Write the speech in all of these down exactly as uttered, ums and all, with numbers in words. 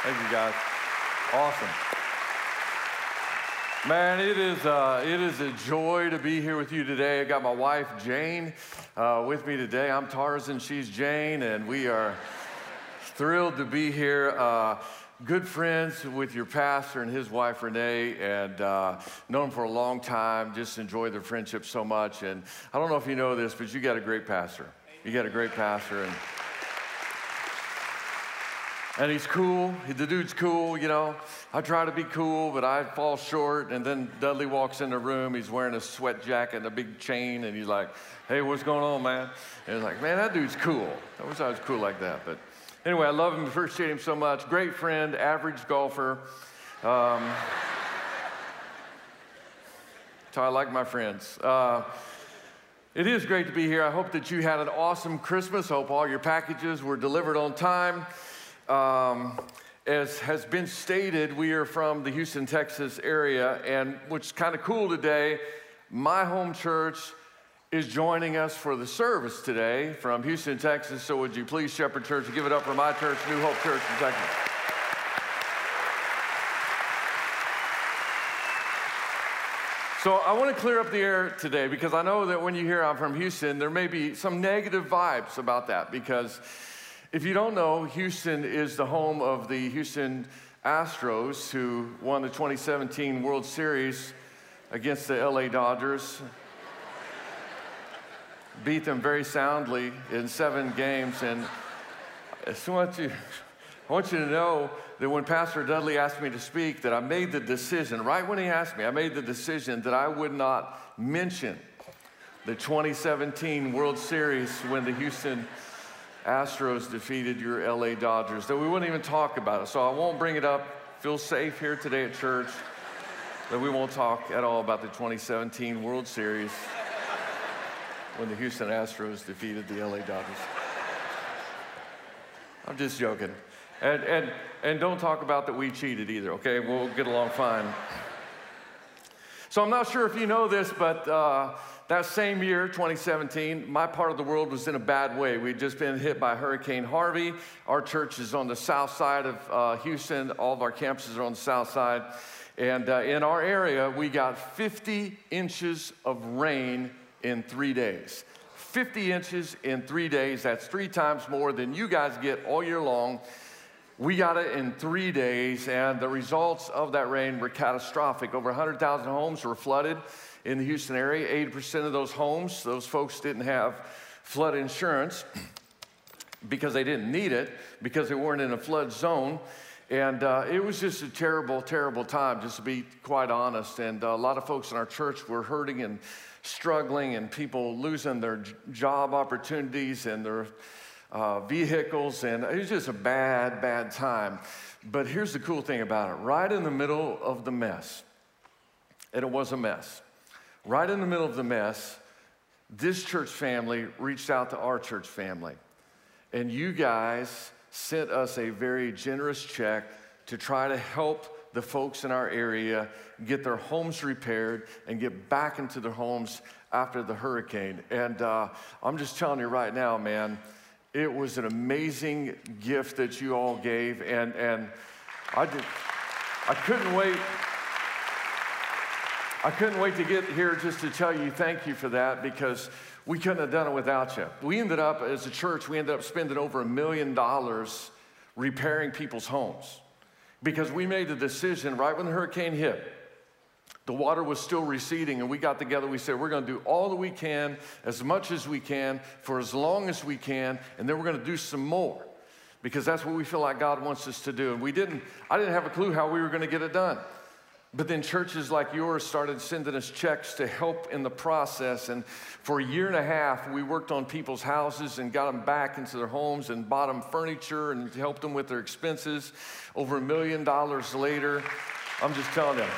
Thank you, guys. Awesome. Man, it is, uh, it is a joy to be here with you today. I got my wife, Jane, uh, with me today. I'm Tarzan, she's Jane, and we are thrilled to be here. Uh, good friends with your pastor and his wife, Renee, and uh, known them for a long time. Just enjoy their friendship so much. And I don't know if you know this, but you got a great pastor. You got a great pastor, and And he's cool. The dude's cool, you know. I try to be cool, but I fall short. And then Dudley walks in the room. He's wearing a sweat jacket and a big chain. And he's like, hey, what's going on, man? And he's like, man, that dude's cool. I wish I was cool like that. But anyway, I love him, appreciate him so much. Great friend, average golfer. Um, so I like my friends. Uh, it is great to be here. I hope that you had an awesome Christmas. I hope all your packages were delivered on time. Um, as has been stated, we are from the Houston, Texas area, and what's kind of cool today, my home church is joining us for the service today from Houston, Texas. So would you please, Shepherd Church, give it up for my church, New Hope Church in Texas. So I want to clear up the air today because I know that when you hear I'm from Houston, there may be some negative vibes about that because if you don't know, Houston is the home of the Houston Astros, who won the twenty seventeen World Series against the L A Dodgers. Beat them very soundly in seven games. And I just want you, I want you to know that when Pastor Dudley asked me to speak, that I made the decision, right when he asked me, I made the decision that I would not mention the twenty seventeen World Series when the Houston Astros defeated your L A Dodgers, that we wouldn't even talk about it. So I won't bring it up. Feel safe here today at church that we won't talk at all about the twenty seventeen World Series when the Houston Astros defeated the L A Dodgers. I'm just joking. And, and, and don't talk about that we cheated either, okay? We'll get along fine. So I'm not sure if you know this, but uh, that same year, twenty seventeen, my part of the world was in a bad way. We'd just been hit by Hurricane Harvey. Our church is on the south side of uh, Houston. All of our campuses are on the south side. And uh, in our area, we got fifty inches of rain in three days. fifty inches in three days. That's three times more than you guys get all year long. We got it in three days, and the results of that rain were catastrophic. Over one hundred thousand homes were flooded in the Houston area. eighty percent of those homes, those folks didn't have flood insurance because they didn't need it, because they weren't in a flood zone. And uh, it was just a terrible, terrible time, just to be quite honest. And uh, a lot of folks in our church were hurting and struggling, and people losing their j- job opportunities and their uh, vehicles. And it was just a bad, bad time. But here's the cool thing about it. Right in the middle of the mess, and it was a mess, right in the middle of the mess, this church family reached out to our church family. And you guys sent us a very generous check to try to help the folks in our area get their homes repaired and get back into their homes after the hurricane. And uh, I'm just telling you right now, man, it was an amazing gift that you all gave. And, and I, just, I couldn't wait. I couldn't wait to get here just to tell you thank you for that, because we couldn't have done it without you. We ended up, as a church, we ended up spending over a million dollars repairing people's homes because we made the decision right when the hurricane hit. The water was still receding, and we got together. We said, we're going to do all that we can, as much as we can, for as long as we can, and then we're going to do some more because that's what we feel like God wants us to do. And we didn't, I didn't have a clue how we were going to get it done. But then churches like yours started sending us checks to help in the process. And for a year and a half, we worked on people's houses and got them back into their homes and bought them furniture and helped them with their expenses. Over a million dollars later, I'm just telling them,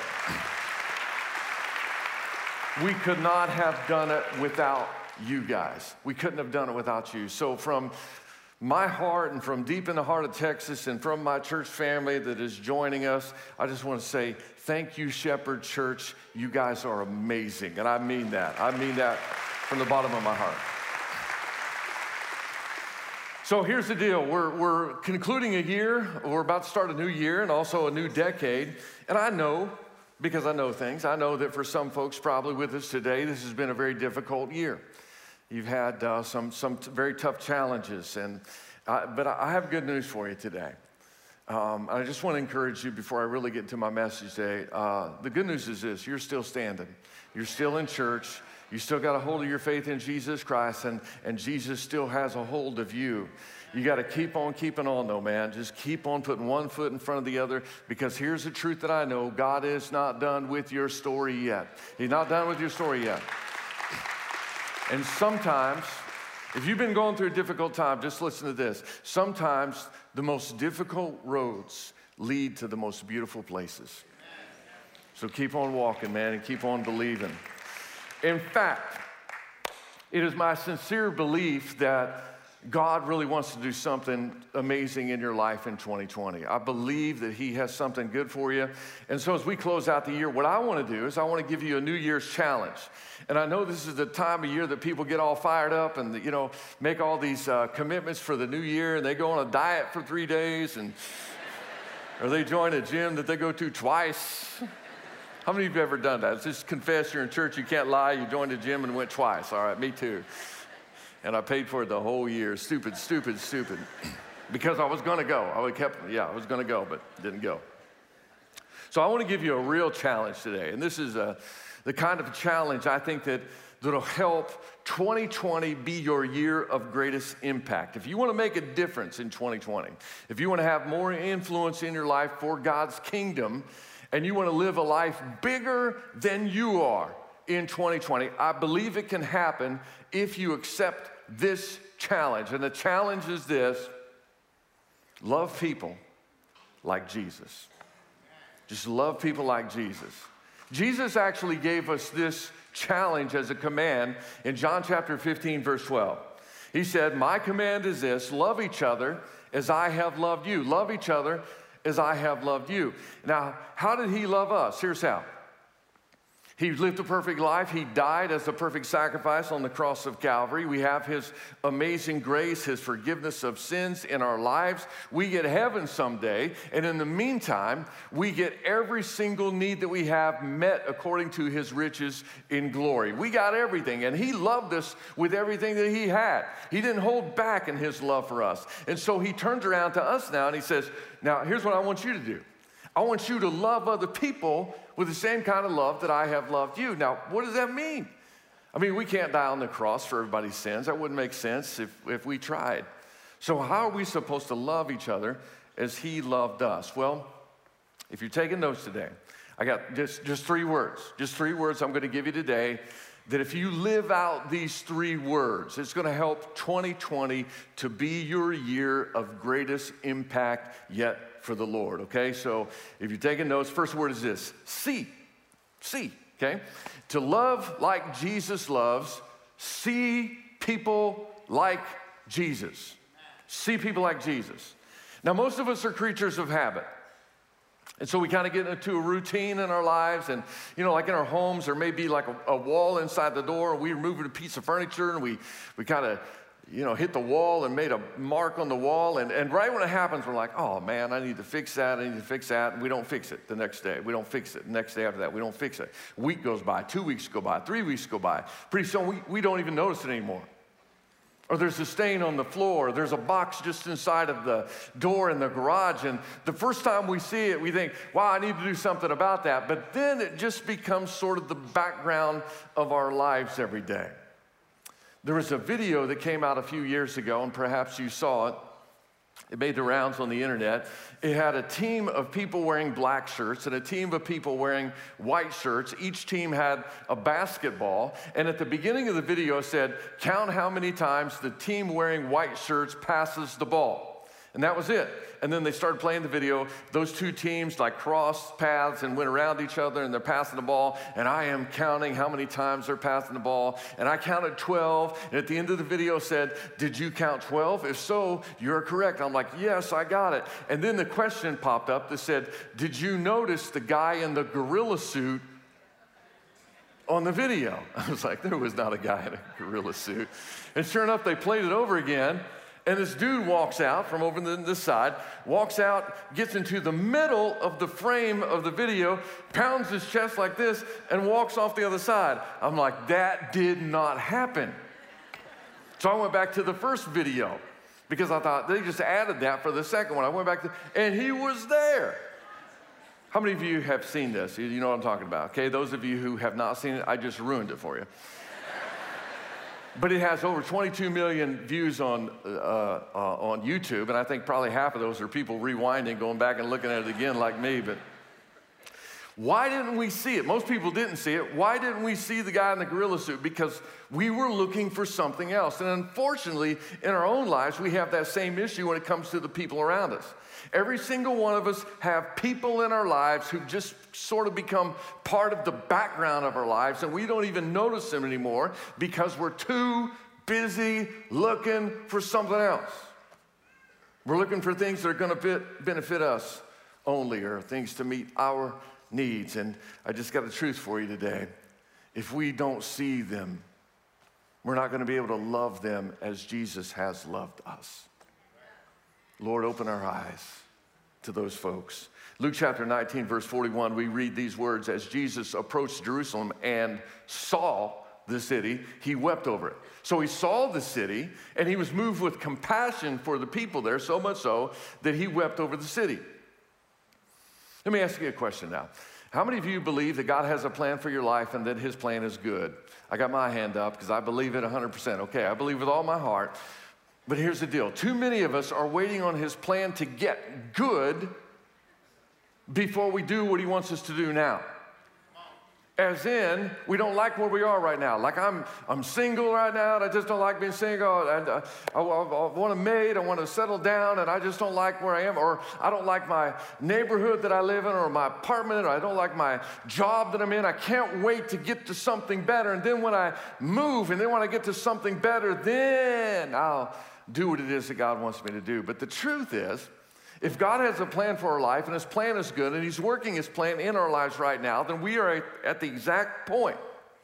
we could not have done it without you guys. We couldn't have done it without you. So from my heart and from deep in the heart of Texas and from my church family that is joining us, I just want to say thank you, Shepherd Church. You guys are amazing, and I mean that. I mean that from the bottom of my heart. So here's the deal. We're, we're concluding a year. We're about to start a new year and also a new decade. And I know, because I know things, I know that for some folks probably with us today, this has been a very difficult year. You've had uh, some, some t- very tough challenges. And uh, but I have good news for you today. Um, I just want to encourage you before I really get into my message today. Uh, the good news is this: you're still standing. You're still in church. You still got a hold of your faith in Jesus Christ, and, and Jesus still has a hold of you. You got to keep on keeping on, though, man. Just keep on putting one foot in front of the other, because here's the truth that I know: God is not done with your story yet. He's not done with your story yet. And sometimes, if you've been going through a difficult time, just listen to this. Sometimes the most difficult roads lead to the most beautiful places. So keep on walking, man, and keep on believing. In fact, it is my sincere belief that God really wants to do something amazing in your life in twenty twenty. I believe that He has something good for you. And so as we close out the year, what I want to do is I want to give you a New Year's challenge. And I know this is the time of year that people get all fired up and, you know, make all these uh, commitments for the new year, and they go on a diet for three days, and or they join a gym that they go to twice. How many of you have ever done that? Just confess you're in church, you can't lie, you joined a gym and went twice. All right, me too. And I paid for it the whole year. Stupid, stupid, stupid. Because I was going to go. I would kept, yeah, I was going to go, but didn't go. So I want to give you a real challenge today. And this is a, the kind of challenge I think that that'll help twenty twenty be your year of greatest impact. If you want to make a difference in twenty twenty, if you want to have more influence in your life for God's kingdom, and you want to live a life bigger than you are in twenty twenty, I believe it can happen if you accept this challenge. And the challenge is this: love people like Jesus. Just love people like Jesus. Jesus actually gave us this challenge as a command in John chapter fifteen, verse twelve. He said, "My command is this: love each other as I have loved you." Love each other as I have loved you. Now, how did He love us? Here's how. He lived a perfect life. He died as a perfect sacrifice on the cross of Calvary. We have His amazing grace, His forgiveness of sins in our lives. We get heaven someday, and in the meantime, we get every single need that we have met according to His riches in glory. We got everything, and He loved us with everything that He had. He didn't hold back in His love for us. And so He turns around to us now, and He says, now, here's what I want you to do. I want you to love other people with the same kind of love that I have loved you. Now, what does that mean? I mean, we can't die on the cross for everybody's sins. That wouldn't make sense if, if we tried. So how are we supposed to love each other as He loved us? Well, if you're taking notes today, I got just, just three words. Just three words I'm going to give you today, that if you live out these three words, it's going to help twenty twenty to be your year of greatest impact yet for the Lord, okay? So if you're taking notes, first word is this: see. See, okay? To love like Jesus loves, see people like Jesus. See people like Jesus. Now, most of us are creatures of habit. And so we kind of get into a routine in our lives, and, you know, like in our homes, there may be like a, a wall inside the door, and we're moving a piece of furniture, and we, we kind of, you know, hit the wall and made a mark on the wall, and, and right when it happens, we're like, oh man, I need to fix that, I need to fix that, and we don't fix it the next day. We don't fix it the next day after that. We don't fix it. A week goes by, two weeks go by, three weeks go by. Pretty soon, we, we don't even notice it anymore. Or there's a stain on the floor, there's a box just inside of the door in the garage, and the first time we see it, we think, wow, I need to do something about that. But then it just becomes sort of the background of our lives every day. There was a video that came out a few years ago, and perhaps you saw it. It made the rounds on the internet. It had a team of people wearing black shirts and a team of people wearing white shirts. Each team had a basketball. And at the beginning of the video it said, count how many times the team wearing white shirts passes the ball. And that was it. And then they started playing the video. Those two teams like crossed paths and went around each other, and they're passing the ball. And I am counting how many times they're passing the ball. And I counted twelve. And at the end of the video said, did you count twelve? If so, you're correct. I'm like, yes, I got it. And then the question popped up that said, did you notice the guy in the gorilla suit on the video? I was like, there was not a guy in a gorilla suit. And sure enough, they played it over again. And this dude walks out from over the, this side, walks out, gets into the middle of the frame of the video, pounds his chest like this, and walks off the other side. I'm like, that did not happen. So I went back to the first video because I thought they just added that for the second one. I went back to, and he was there. How many of you have seen this? You know what I'm talking about, okay? Those of you who have not seen it, I just ruined it for you. But it has over twenty-two million views on, uh, uh, on YouTube, and I think probably half of those are people rewinding, going back and looking at it again like me. But why didn't we see it? Most people didn't see it. Why didn't we see the guy in the gorilla suit? Because we were looking for something else. And unfortunately, in our own lives, we have that same issue when it comes to the people around us. Every single one of us have people in our lives who just sort of become part of the background of our lives, and we don't even notice them anymore because we're too busy looking for something else. We're looking for things that are going to benefit us only, or things to meet our needs. And I just got a truth for you today. If we don't see them, we're not going to be able to love them as Jesus has loved us. Lord, open our eyes to those folks. Luke chapter nineteen, verse forty-one, we read these words: as Jesus approached Jerusalem and saw the city, he wept over it. So he saw the city, and he was moved with compassion for the people there, so much so that he wept over the city. Let me ask you a question now. How many of you believe that God has a plan for your life and that his plan is good? I got my hand up because I believe it one hundred percent. Okay, I believe with all my heart. But here's the deal. Too many of us are waiting on his plan to get good before we do what he wants us to do now. As in, we don't like where we are right now. Like I'm, I'm single right now, and I just don't like being single. And uh, I, I, I want a maid, I want to settle down, and I just don't like where I am. Or I don't like my neighborhood that I live in, or my apartment, or I don't like my job that I'm in. I can't wait to get to something better. And then when I move, and then when I get to something better, then I'll do what it is that God wants me to do. But the truth is, if God has a plan for our life, and his plan is good, and he's working his plan in our lives right now, then we are at the exact point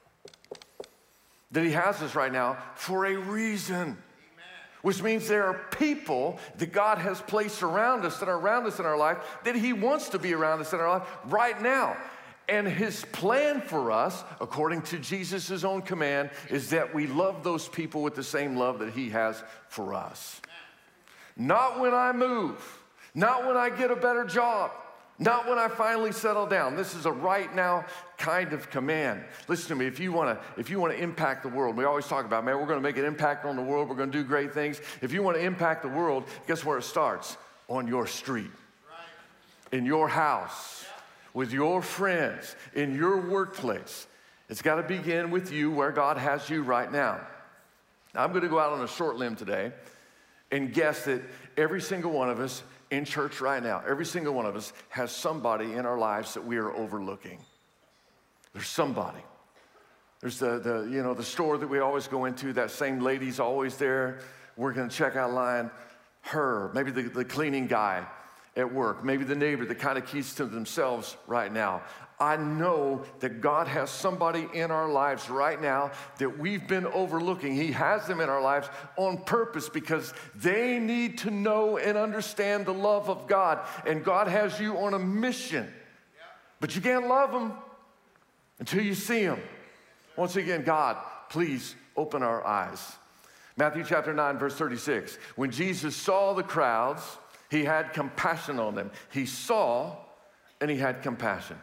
that he has us right now for a reason. Amen. Which means there are people that God has placed around us, that are around us in our life, that he wants to be around us in our life right now. And his plan for us, according to Jesus' own command, is that we love those people with the same love that he has for us. Not when I move. Not when I get a better job. Not when I finally settle down. This is a right now kind of command. Listen to me, if you want to if you want to impact the world, we always talk about, man, we're going to make an impact on the world. We're going to do great things. If you want to impact the world, guess where it starts? On your street, in your house, with your friends, in your workplace. It's got to begin with you where God has you right now. Now, I'm going to go out on a short limb today and guess that every single one of us in church right now, every single one of us has somebody in our lives that we are overlooking. There's somebody. There's the, the, you know, the store that we always go into, that same lady's always there. We're gonna check out line. Her, maybe the, the cleaning guy at work, maybe the neighbor that kind of keeps to themselves right now. I know that God has somebody in our lives right now that we've been overlooking. He has them in our lives on purpose because they need to know and understand the love of God. And God has you on a mission. But you can't love them until you see them. Once again, God, please open our eyes. Matthew chapter nine, verse thirty-six. When Jesus saw the crowds, he had compassion on them. He saw and he had compassion.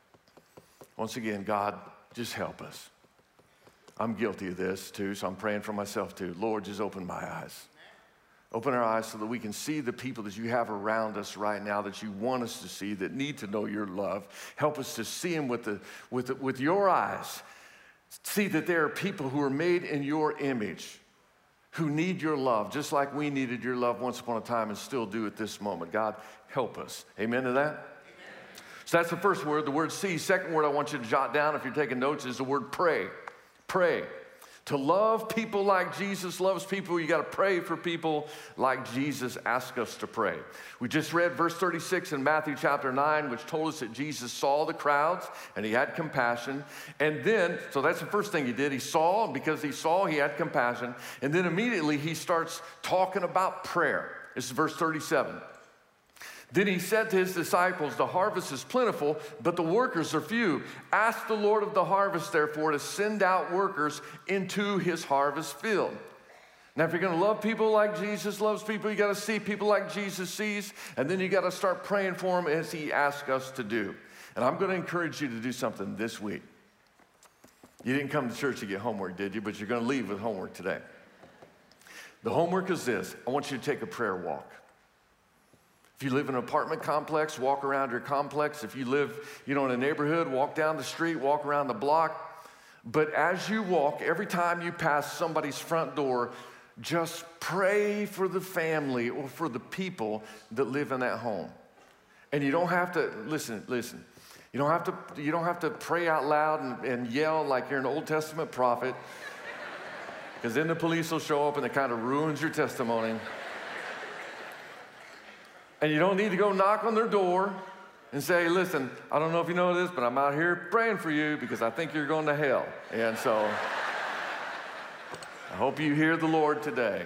Once again, God, just help us. I'm guilty of this too, so I'm praying for myself too. Lord, just open my eyes. Open our eyes so that we can see the people that you have around us right now that you want us to see, that need to know your love. Help us to see them with, the, with, the, with your eyes. See that there are people who are made in your image, who need your love, just like we needed your love once upon a time and still do at this moment. God, help us. Amen to that? So that's the first word, the word see. Second word I want you to jot down if you're taking notes is the word pray. Pray. To love people like Jesus loves people, you got to pray for people like Jesus asked us to pray. We just read verse thirty-six in Matthew chapter nine, which told us that Jesus saw the crowds and he had compassion. And then, so that's the first thing he did. He saw, and because he saw, he had compassion. And then immediately he starts talking about prayer. This is verse thirty-seven. Then he said to his disciples, the harvest is plentiful, but the workers are few. Ask the Lord of the harvest, therefore, to send out workers into his harvest field. Now, if you're going to love people like Jesus loves people, you got to see people like Jesus sees, and then you got to start praying for them as he asks us to do. And I'm going to encourage you to do something this week. You didn't come to church to get homework, did you? But you're going to leave with homework today. The homework is this. I want you to take a prayer walk. If you live in an apartment complex, walk around your complex. If you live, you know, in a neighborhood, walk down the street, walk around the block. But as you walk, every time you pass somebody's front door, just pray for the family or for the people that live in that home. And you don't have to, listen, listen. You don't have to, you don't have to pray out loud and, and yell like you're an Old Testament prophet, because then the police will show up and it kind of ruins your testimony. And you don't need to go knock on their door and say, listen, I don't know if you know this, but I'm out here praying for you because I think you're going to hell. And so I hope you hear the Lord today.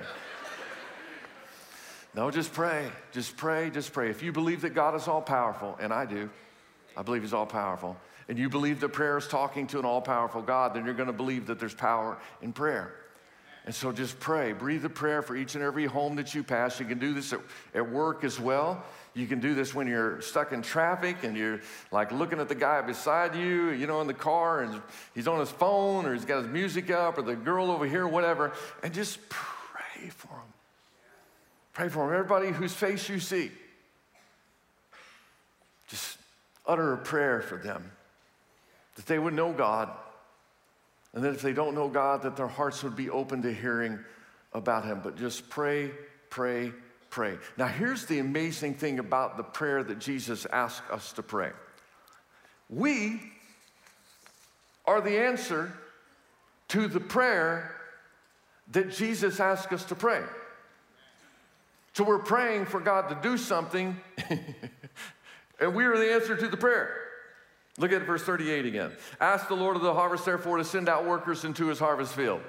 No, just pray. Just pray. Just pray. If you believe that God is all powerful, and I do, I believe he's all powerful, and you believe that prayer is talking to an all powerful God, then you're going to believe that there's power in prayer. And so just pray. Breathe a prayer for each and every home that you pass. You can do this at, at work as well. You can do this when you're stuck in traffic and you're like looking at the guy beside you, you know, in the car, and he's on his phone or he's got his music up, or the girl over here, whatever, and just pray for him. Pray for him. Everybody whose face you see, just utter a prayer for them, that they would know God. And that if they don't know God, that their hearts would be open to hearing about him. But just pray, pray, pray. Now, here's the amazing thing about the prayer that Jesus asked us to pray. We are the answer to the prayer that Jesus asked us to pray. So we're praying for God to do something, and we are the answer to the prayer. Look at verse thirty-eight again. Ask the Lord of the harvest, therefore, to send out workers into his harvest field.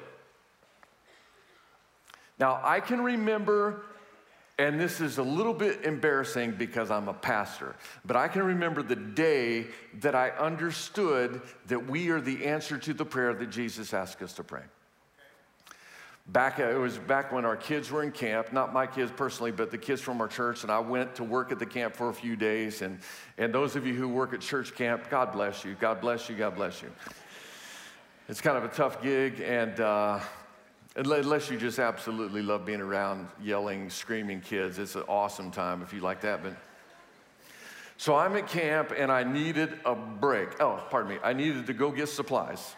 Now, I can remember, and this is a little bit embarrassing because I'm a pastor, but I can remember the day that I understood that we are the answer to the prayer that Jesus asked us to pray. Back, it was back when our kids were in camp, not my kids personally, but the kids from our church, and I went to work at the camp for a few days, and, and those of you who work at church camp, God bless you, God bless you, God bless you. It's kind of a tough gig, and uh, unless you just absolutely love being around yelling, screaming kids, it's an awesome time if you like that. But so I'm at camp, and I needed a break. Oh, pardon me, I needed to go get supplies.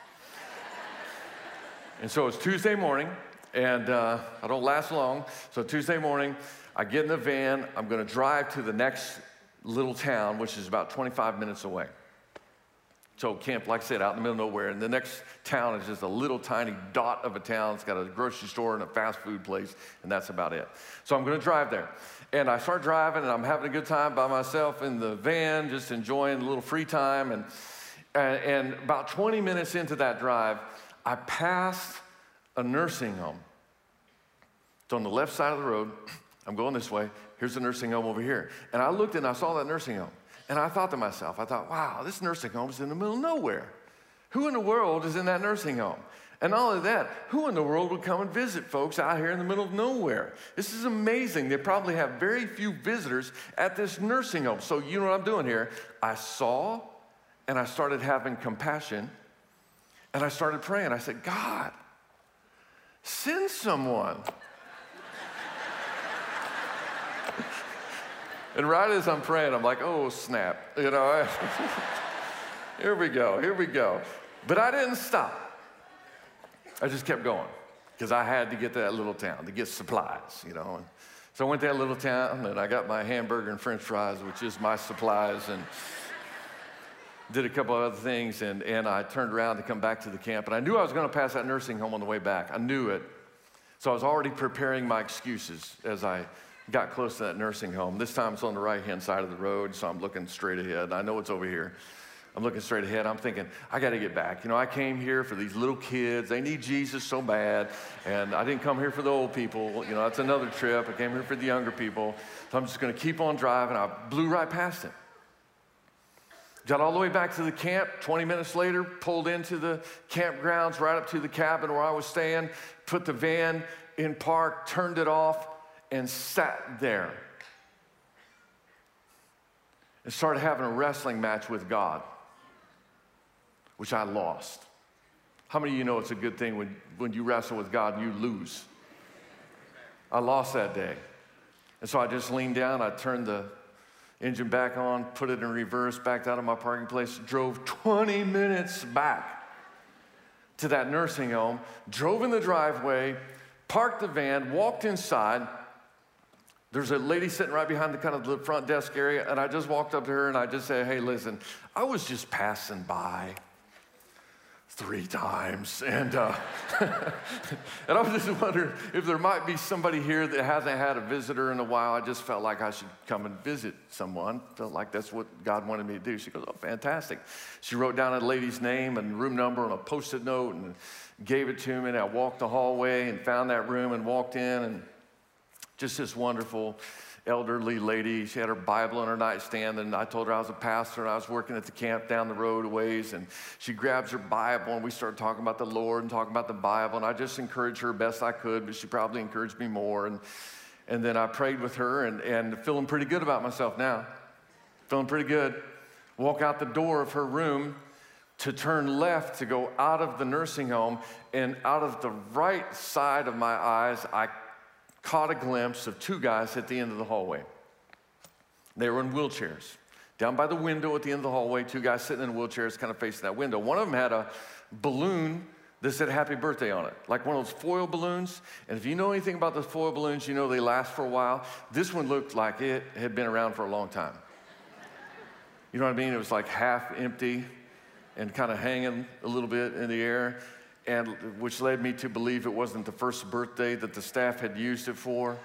And so it's Tuesday morning, and uh, I don't last long. So Tuesday morning, I get in the van. I'm going to drive to the next little town, which is about twenty-five minutes away. So camp, like I said, out in the middle of nowhere. And the next town is just a little tiny dot of a town. It's got a grocery store and a fast food place, and that's about it. So I'm going to drive there. And I start driving, and I'm having a good time by myself in the van, just enjoying a little free time. And, and, and about twenty minutes into that drive, I passed a nursing home. It's on the left side of the road. I'm going this way. Here's the nursing home over here. And I looked and I saw that nursing home. And I thought to myself, I thought, wow, this nursing home is in the middle of nowhere. Who in the world is in that nursing home? And not only that, who in the world would come and visit folks out here in the middle of nowhere? This is amazing. They probably have very few visitors at this nursing home. So you know what I'm doing here? I saw and I started having compassion. And I started praying. I said, God, send someone. And right as I'm praying, I'm like, oh, snap. You know, here we go, here we go. But I didn't stop. I just kept going because I had to get to that little town to get supplies, you know. And so I went to that little town, and I got my hamburger and french fries, which is my supplies. And did a couple of other things, and, and I turned around to come back to the camp. And I knew I was going to pass that nursing home on the way back. I knew it. So I was already preparing my excuses as I got close to that nursing home. This time it's on the right-hand side of the road, so I'm looking straight ahead. I know it's over here. I'm looking straight ahead. I'm thinking, I got to get back. You know, I came here for these little kids. They need Jesus so bad. And I didn't come here for the old people. You know, that's another trip. I came here for the younger people. So I'm just going to keep on driving. I blew right past him. Got all the way back to the camp. twenty minutes later, pulled into the campgrounds, right up to the cabin where I was staying, put the van in park, turned it off, and sat there. And started having a wrestling match with God, which I lost. How many of you know it's a good thing when, when you wrestle with God, you lose? I lost that day. And so I just leaned down, I turned the engine back on, put it in reverse, backed out of my parking place, drove twenty minutes back to that nursing home, drove in the driveway, parked the van, walked inside. There's a lady sitting right behind the kind of the front desk area, and I just walked up to her and I just said, hey, listen, I was just passing by three times, and uh, and I was just wondering if there might be somebody here that hasn't had a visitor in a while. I just felt like I should come and visit someone. Felt like that's what God wanted me to do. She goes, oh, fantastic. She wrote down a lady's name and room number on a Post-it note and gave it to me, and I walked the hallway and found that room and walked in, and just this wonderful elderly lady. She had her Bible on her nightstand, and I told her I was a pastor, and I was working at the camp down the road a ways, and she grabs her Bible, and we started talking about the Lord and talking about the Bible, and I just encouraged her best I could, but she probably encouraged me more, and, and then I prayed with her, and, and feeling pretty good about myself now. Feeling pretty good. Walk out the door of her room to turn left to go out of the nursing home, and out of the right side of my eyes, I caught a glimpse of two guys at the end of the hallway. They were in wheelchairs. Down by the window at the end of the hallway, two guys sitting in wheelchairs kind of facing that window. One of them had a balloon that said happy birthday on it, like one of those foil balloons. And if you know anything about those foil balloons, you know they last for a while. This one looked like it had been around for a long time. You know what I mean? It was like half empty and kind of hanging a little bit in the air, and which led me to believe it wasn't the first birthday that the staff had used it for.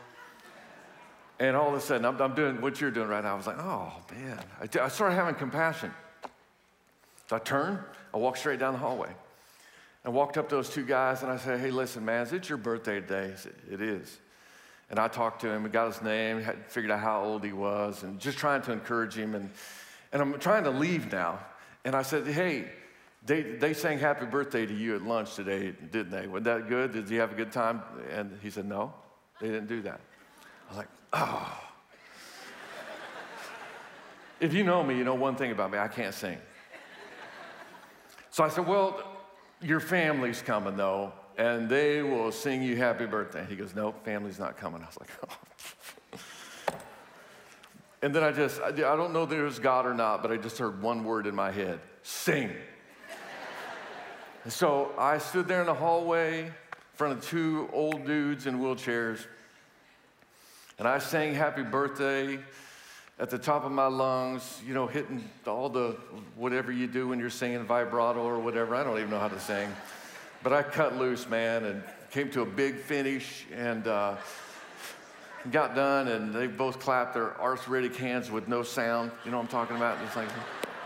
And all of a sudden, I'm, I'm doing what you're doing right now. I was like, oh, man. I, I started having compassion. So I turned, I walked straight down the hallway. I walked up to those two guys, and I said, hey, listen, man, is it your birthday today? He said, it is. And I talked to him and got his name, had figured out how old he was, and just trying to encourage him. And, and I'm trying to leave now. And I said, hey, They, they sang happy birthday to you at lunch today, didn't they? Was that good? Did you have a good time? And he said, no, they didn't do that. I was like, oh. If you know me, you know one thing about me, I can't sing. So I said, well, your family's coming, though, and they will sing you happy birthday. He goes, no, family's not coming. I was like, oh. And then I just, I, I don't know if there's God or not, but I just heard one word in my head, sing. So I stood there in the hallway in front of two old dudes in wheelchairs, and I sang happy birthday at the top of my lungs, you know, hitting all the whatever you do when you're singing vibrato or whatever. I don't even know how to sing. But I cut loose, man, and came to a big finish, and uh, got done, and they both clapped their arthritic hands with no sound. You know what I'm talking about? Just like...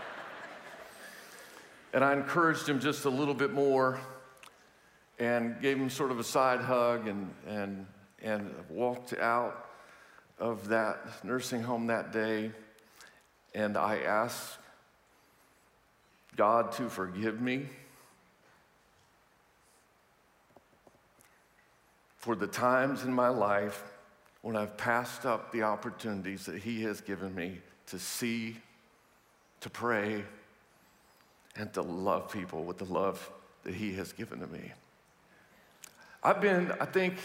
And I encouraged him just a little bit more and gave him sort of a side hug, and, and, and walked out of that nursing home that day. And I asked God to forgive me for the times in my life when I've passed up the opportunities that He has given me to see, to pray, and to love people with the love that He has given to me. I've been, I think,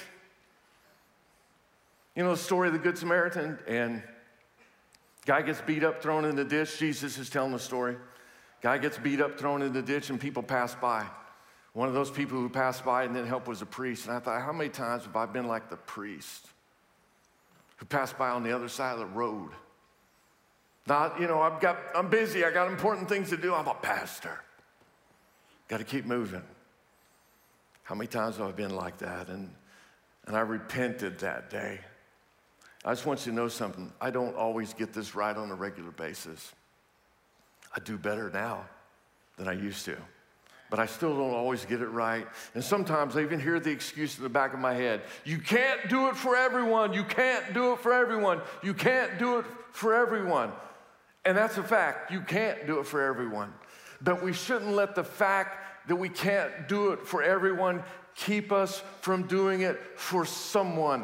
you know, the story of the Good Samaritan, and guy gets beat up, thrown in the ditch. Jesus is telling the story. Guy gets beat up, thrown in the ditch, and people pass by. One of those people who passed by and didn't help was a priest. And I thought, how many times have I been like the priest who passed by on the other side of the road? Not, you know, I've got, I'm busy, I got important things to do, I'm a pastor. Got to keep moving. How many times have I been like that? And, and I repented that day. I just want you to know something. I don't always get this right on a regular basis. I do better now than I used to. But I still don't always get it right. And sometimes I even hear the excuse in the back of my head. You can't do it for everyone. You can't do it for everyone. You can't do it for everyone. And that's a fact. You can't do it for everyone. But we shouldn't let the fact that we can't do it for everyone keep us from doing it for someone.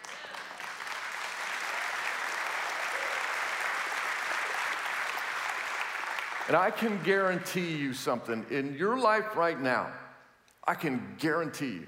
And I can guarantee you something. In your life right now, I can guarantee you,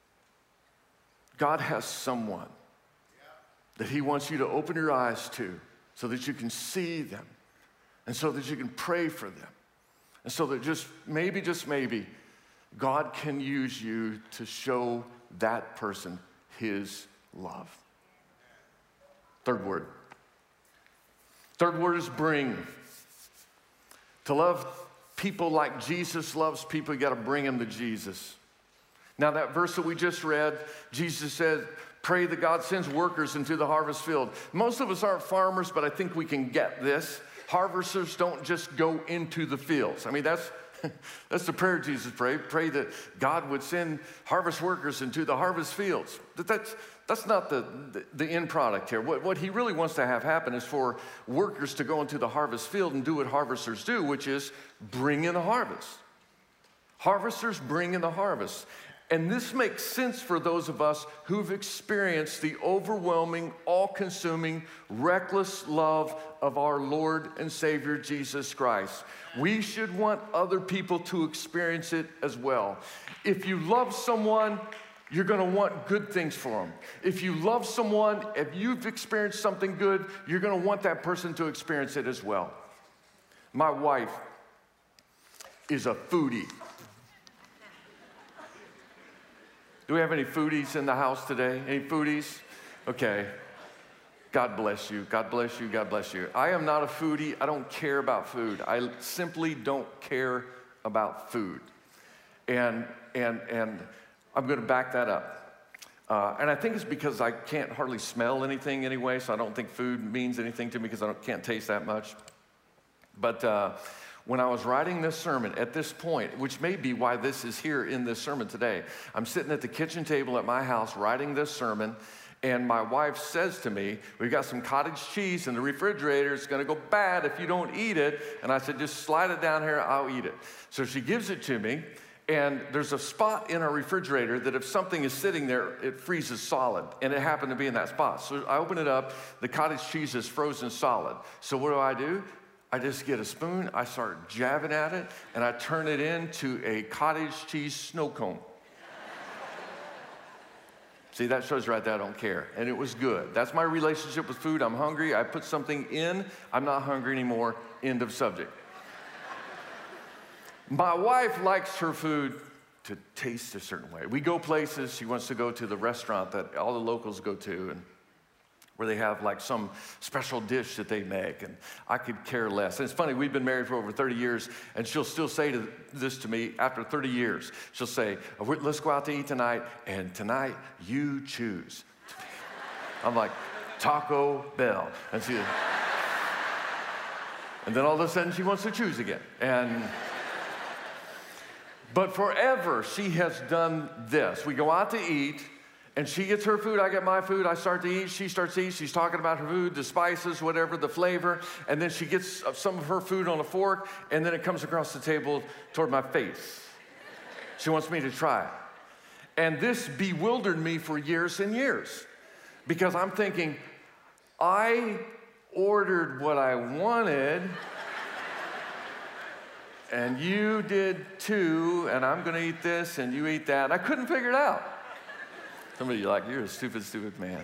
God has someone that he wants you to open your eyes to so that you can see them and so that you can pray for them. And so that just maybe, just maybe, God can use you to show that person his love. Third word. Third word is bring. To love people like Jesus loves people, you got to bring them to Jesus. Now that verse that we just read, Jesus said, pray that God sends workers into the harvest field. Most of us aren't farmers, but I think we can get this. Harvesters don't just go into the fields. I mean, that's, that's the prayer Jesus prayed. Pray that God would send harvest workers into the harvest fields. But that's, that's not the, the, the end product here. What, what he really wants to have happen is for workers to go into the harvest field and do what harvesters do, which is bring in the harvest. Harvesters bring in the harvest. And this makes sense for those of us who've experienced the overwhelming, all-consuming, reckless love of our Lord and Savior, Jesus Christ. We should want other people to experience it as well. If you love someone, you're going to want good things for them. If you love someone, if you've experienced something good, you're going to want that person to experience it as well. My wife is a foodie. Do we have any foodies in the house today? Any foodies? Okay. God bless you. God bless you. God bless you. I am not a foodie. I don't care about food. I simply don't care about food. And, and, and I'm going to back that up. Uh, and I think it's because I can't hardly smell anything anyway, so I don't think food means anything to me because I don't, can't taste that much. But uh, when I was writing this sermon, at this point, which may be why this is here in this sermon today, I'm sitting at the kitchen table at my house writing this sermon, and my wife says to me, we've got some cottage cheese in the refrigerator. It's going to go bad if you don't eat it. And I said, just slide it down here. I'll eat it. So she gives it to me, and there's a spot in our refrigerator that if something is sitting there, it freezes solid. And it happened to be in that spot. So I open it up. The cottage cheese is frozen solid. So what do I do? I just get a spoon, I start jabbing at it, and I turn it into a cottage cheese snow cone. See, that shows right there I don't care. And it was good. That's my relationship with food. I'm hungry. I put something in. I'm not hungry anymore. End of subject. My wife likes her food to taste a certain way. We go places. She wants to go to the restaurant that all the locals go to, and where they have like some special dish that they make, and I could care less. And it's funny, we've been married for over thirty years, and she'll still say to this to me after thirty years. She'll say, let's go out to eat tonight, and tonight you choose. I'm like, Taco Bell. And she, and then all of a sudden she wants to choose again. And but forever she has done this. We go out to eat, and she gets her food, I get my food, I start to eat, she starts to eat, she's talking about her food, the spices, whatever, the flavor, and then she gets some of her food on a fork, and then it comes across the table toward my face. She wants me to try it. And this bewildered me for years and years, because I'm thinking, I ordered what I wanted, and you did too, and I'm gonna eat this, and you eat that, and I couldn't figure it out. Some of you are like, you're a stupid, stupid man.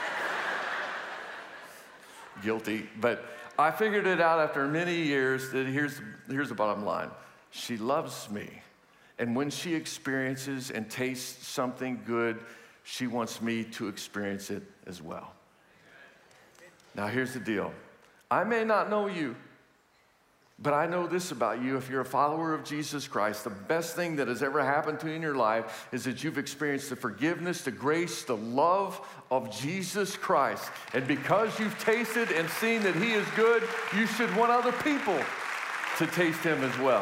Guilty. But I figured it out after many years that here's, here's the bottom line. She loves me. And when she experiences and tastes something good, she wants me to experience it as well. Now, here's the deal. I may not know you, but I know this about you. If you're a follower of Jesus Christ, the best thing that has ever happened to you in your life is that you've experienced the forgiveness, the grace, the love of Jesus Christ. And because you've tasted and seen that he is good, you should want other people to taste him as well.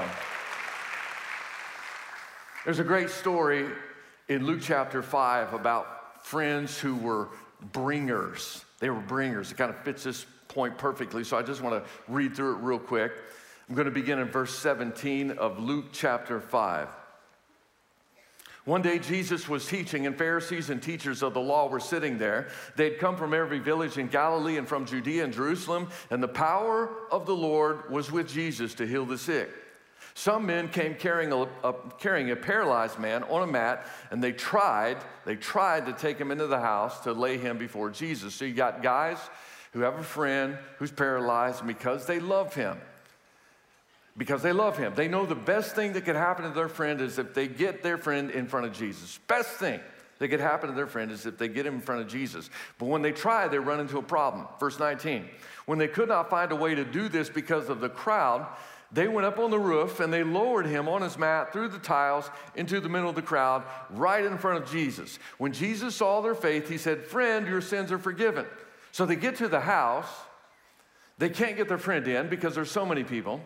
There's a great story in Luke chapter five about friends who were bringers. They were bringers. It kind of fits this point perfectly, so I just want to read through it real quick. I'm going to begin in verse seventeen of Luke chapter five. One day Jesus was teaching, and Pharisees and teachers of the law were sitting there. They'd come from every village in Galilee and from Judea and Jerusalem, and the power of the Lord was with Jesus to heal the sick. Some men came carrying a, a, carrying a paralyzed man on a mat, and they tried, they tried to take him into the house to lay him before Jesus. So you got guys who have a friend who's paralyzed, and because they love him, because they love him, they know the best thing that could happen to their friend is if they get their friend in front of Jesus. Best thing that could happen to their friend is if they get him in front of Jesus. But when they try, they run into a problem. Verse nineteen, when they could not find a way to do this because of the crowd, they went up on the roof and they lowered him on his mat through the tiles into the middle of the crowd, right in front of Jesus. When Jesus saw their faith, he said, "Friend, your sins are forgiven." So they get to the house. They can't get their friend in because there's so many people.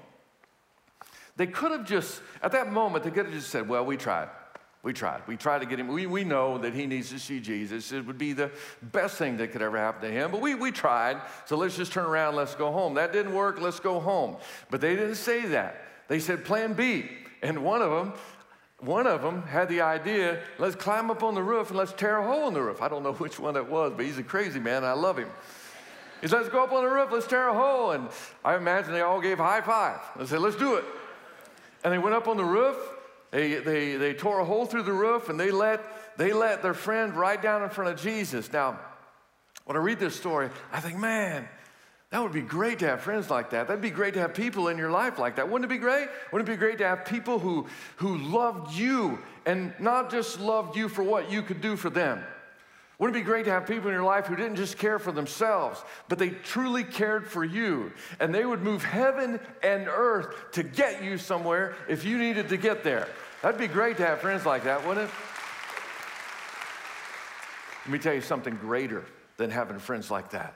They could have just, at that moment, they could have just said, well, we tried. We tried. We tried to get him. We, we know that he needs to see Jesus. It would be the best thing that could ever happen to him. But we, we tried, so let's just turn around, let's go home. That didn't work, let's go home. But they didn't say that. They said plan B. And one of them, one of them had the idea, let's climb up on the roof and let's tear a hole in the roof. I don't know which one it was, but he's a crazy man, and I love him. He said, let's go up on the roof, let's tear a hole. And I imagine they all gave a high five. They said, let's do it. And they went up on the roof. They, they, they tore a hole through the roof, and they let, they let their friend right down in front of Jesus. Now, when I read this story, I think, man, that would be great to have friends like that. That'd be great to have people in your life like that. Wouldn't it be great? Wouldn't it be great to have people who, who loved you and not just loved you for what you could do for them? Wouldn't it be great to have people in your life who didn't just care for themselves, but they truly cared for you, and they would move heaven and earth to get you somewhere if you needed to get there? That'd be great to have friends like that, wouldn't it? Let me tell you something greater than having friends like that.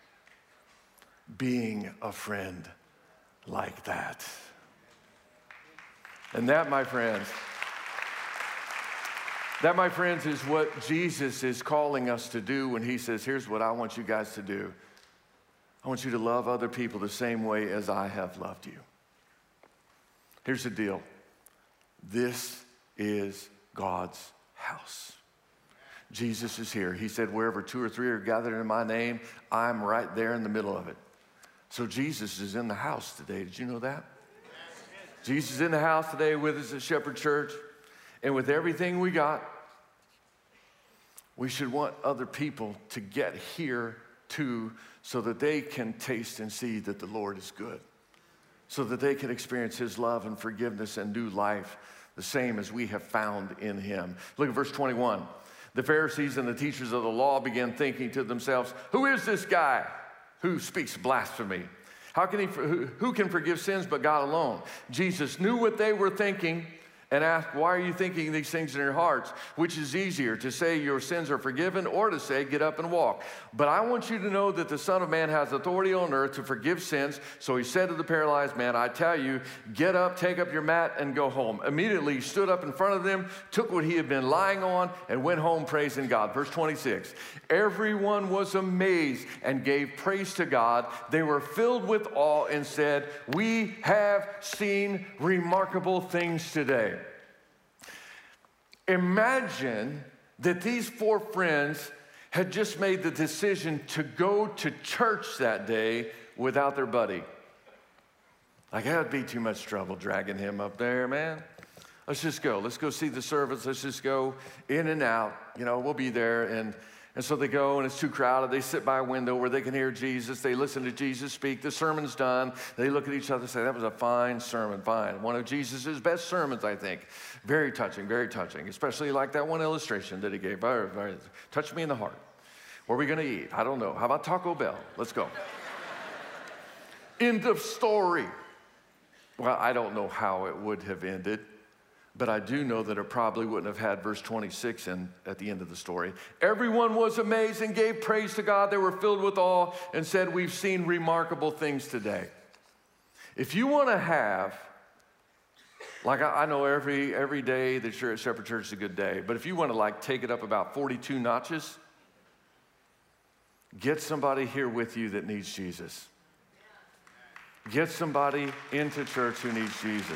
Being a friend like that. And that, my friends, That, my friends, is what Jesus is calling us to do when he says, here's what I want you guys to do. I want you to love other people the same way as I have loved you. Here's the deal. This is God's house. Jesus is here. He said, wherever two or three are gathered in my name, I'm right there in the middle of it. So Jesus is in the house today. Did you know that? Jesus is in the house today with us at Shepherd Church. And with everything we got, we should want other people to get here too, so that they can taste and see that the Lord is good, so that they can experience his love and forgiveness and new life, the same as we have found in him. Look at verse twenty-one. The Pharisees and the teachers of the law began thinking to themselves, who is this guy who speaks blasphemy? How can he, who can forgive sins but God alone? Jesus knew what they were thinking and asked, why are you thinking these things in your hearts? Which is easier, to say your sins are forgiven or to say get up and walk? But I want you to know that the Son of Man has authority on earth to forgive sins. So he said to the paralyzed man, I tell you, get up, take up your mat, and go home. Immediately he stood up in front of them, took what he had been lying on, and went home praising God. Verse twenty-six, everyone was amazed and gave praise to God. They were filled with awe and said, we have seen remarkable things today. Imagine that these four friends had just made the decision to go to church that day without their buddy. Like, that would be too much trouble dragging him up there, man. Let's just go. Let's go see the service. Let's just go in and out. You know, we'll be there. And, and so they go, and it's too crowded. They sit by a window where they can hear Jesus. They listen to Jesus speak. The sermon's done. They look at each other and say, that was a fine sermon, fine. One of Jesus' best sermons, I think. Very touching, very touching, especially like that one illustration that he gave. Touched me in the heart. Where are we going to eat? I don't know. How about Taco Bell? Let's go. End of story. Well, I don't know how it would have ended, but I do know that it probably wouldn't have had verse twenty-six in, at the end of the story. Everyone was amazed and gave praise to God. They were filled with awe and said, we've seen remarkable things today. If you want to have, like I, I know every, every day that you're at Shepherd Church is a good day, but if you want to like take it up about forty-two notches, get somebody here with you that needs Jesus. Get somebody into church who needs Jesus.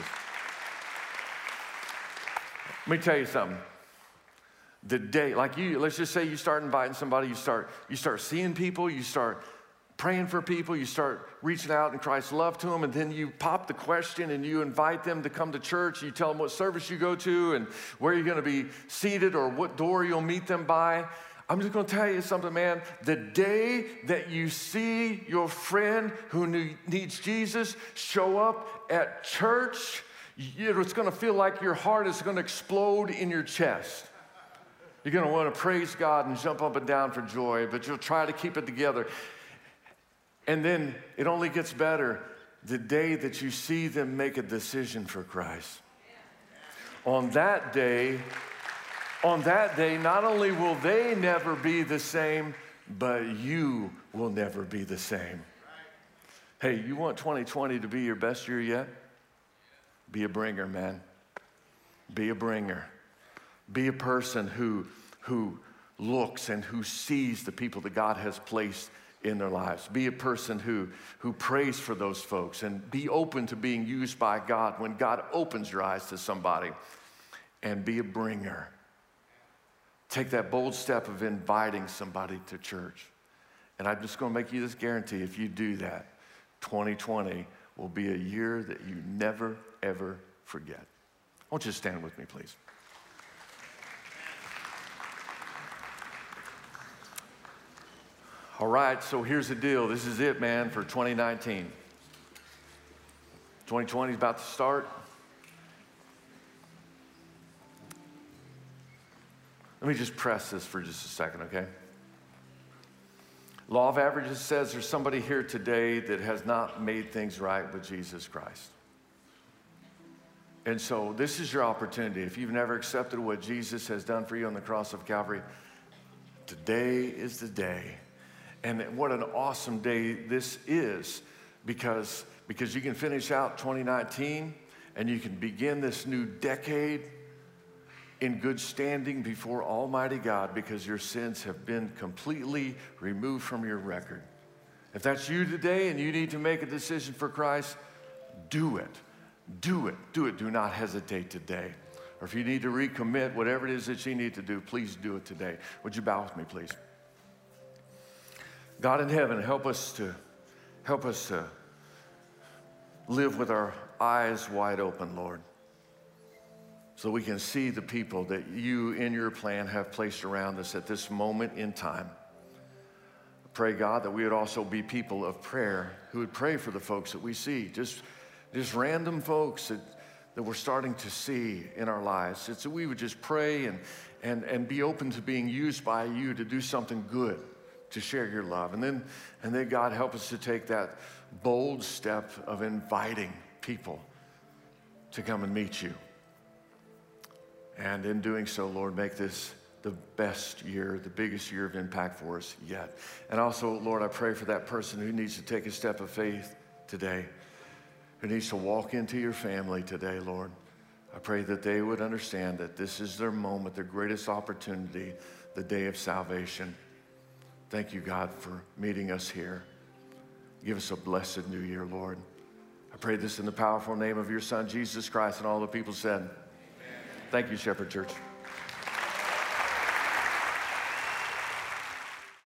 Let me tell you something. The day, like you, let's just say you start inviting somebody, you start, you start seeing people, you start praying for people, you start reaching out in Christ's love to them, and then you pop the question and you invite them to come to church. You tell them what service you go to and where you're going to be seated or what door you'll meet them by. I'm just going to tell you something, man. The day that you see your friend who needs Jesus show up at church, it's going to feel like your heart is going to explode in your chest. You're going to want to praise God and jump up and down for joy, but you'll try to keep it together. And then it only gets better the day that you see them make a decision for Christ. On that day, On that day, not only will they never be the same, but you will never be the same. Hey, you want twenty twenty to be your best year yet? Be a bringer, man. Be a bringer. Be a person who, who looks and who sees the people that God has placed in their lives. Be a person who, who prays for those folks, and be open to being used by God when God opens your eyes to somebody. And be a bringer. Take that bold step of inviting somebody to church. And I'm just going to make you this guarantee. If you do that, twenty twenty will be a year that you never, ever forget. I want you to stand with me, please. All right, so here's the deal. This is it, man, for twenty nineteen. twenty twenty is about to start. Let me just press this for just a second, okay? Law of averages says there's somebody here today that has not made things right with Jesus Christ. And so this is your opportunity. If you've never accepted what Jesus has done for you on the cross of Calvary, today is the day. And what an awesome day this is, because, because you can finish out twenty nineteen and you can begin this new decade in good standing before Almighty God, because your sins have been completely removed from your record. If that's you today and you need to make a decision for Christ, do it. Do it. Do it. Do not hesitate today. Or if you need to recommit, whatever it is that you need to do, please do it today. Would you bow with me, please? God in heaven, help us to help us to live with our eyes wide open, Lord, so we can see the people that you in your plan have placed around us at this moment in time. I pray, God, that we would also be people of prayer who would pray for the folks that we see, just, just random folks that, that we're starting to see in our lives. It's that we would just pray and, and, and be open to being used by you to do something good, to share your love. And then, and then, God, help us to take that bold step of inviting people to come and meet you. And in doing so, Lord, make this the best year, the biggest year of impact for us yet. And also, Lord, I pray for that person who needs to take a step of faith today, who needs to walk into your family today, Lord. I pray that they would understand that this is their moment, their greatest opportunity, the day of salvation. Thank you, God, for meeting us here. Give us a blessed new year, Lord. I pray this in the powerful name of your Son, Jesus Christ, and all the people said, thank you, Shepherd Church.